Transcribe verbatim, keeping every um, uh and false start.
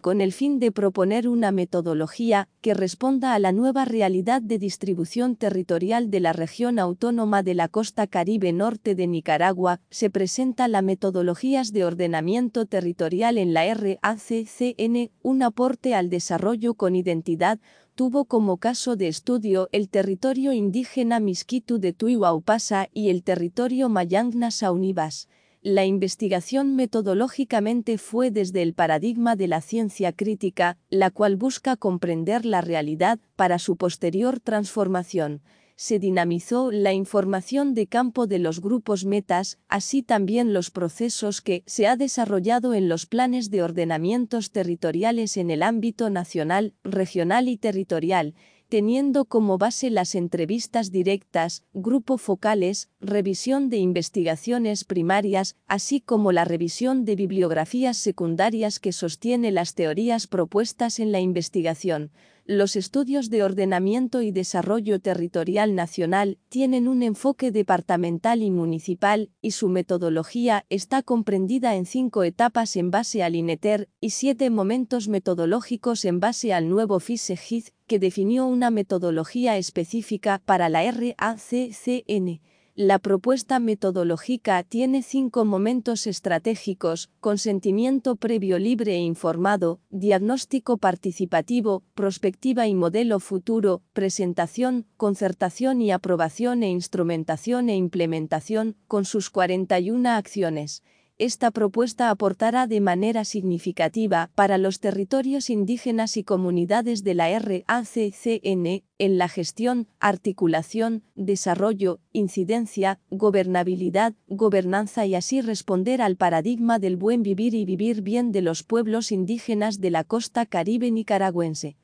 con el fin de proponer una metodología que responda a la nueva realidad de distribución territorial de la región autónoma de la costa Caribe norte de Nicaragua, se presenta la Metodologías de Ordenamiento Territorial en la R A C C N, un aporte al desarrollo con identidad. Tuvo como caso de estudio el territorio indígena Miskitu de Tuihuaupasa y el territorio Mayangna Saunibas. La investigación metodológicamente fue desde el paradigma de la ciencia crítica, la cual busca comprender la realidad para su posterior transformación. Se dinamizó la información de campo de los grupos metas, así también los procesos que se ha desarrollado en los planes de ordenamientos territoriales en el ámbito nacional, regional y territorial, teniendo como base las entrevistas directas, grupo focales, revisión de investigaciones primarias, así como la revisión de bibliografías secundarias que sostiene las teorías propuestas en la investigación. Los estudios de ordenamiento y desarrollo territorial nacional tienen un enfoque departamental y municipal, y su metodología está comprendida en cinco etapas en base al INETER y siete momentos metodológicos en base al nuevo FISEGID, que definió una metodología específica para la R A C C N. La propuesta metodológica tiene cinco momentos estratégicos: consentimiento previo libre e informado, diagnóstico participativo, prospectiva y modelo futuro, presentación, concertación y aprobación e instrumentación e implementación, con sus cuarenta y una acciones. Esta propuesta aportará de manera significativa para los territorios indígenas y comunidades de la R A C C N en la gestión, articulación, desarrollo, incidencia, gobernabilidad, gobernanza y así responder al paradigma del buen vivir y vivir bien de los pueblos indígenas de la costa Caribe nicaragüense.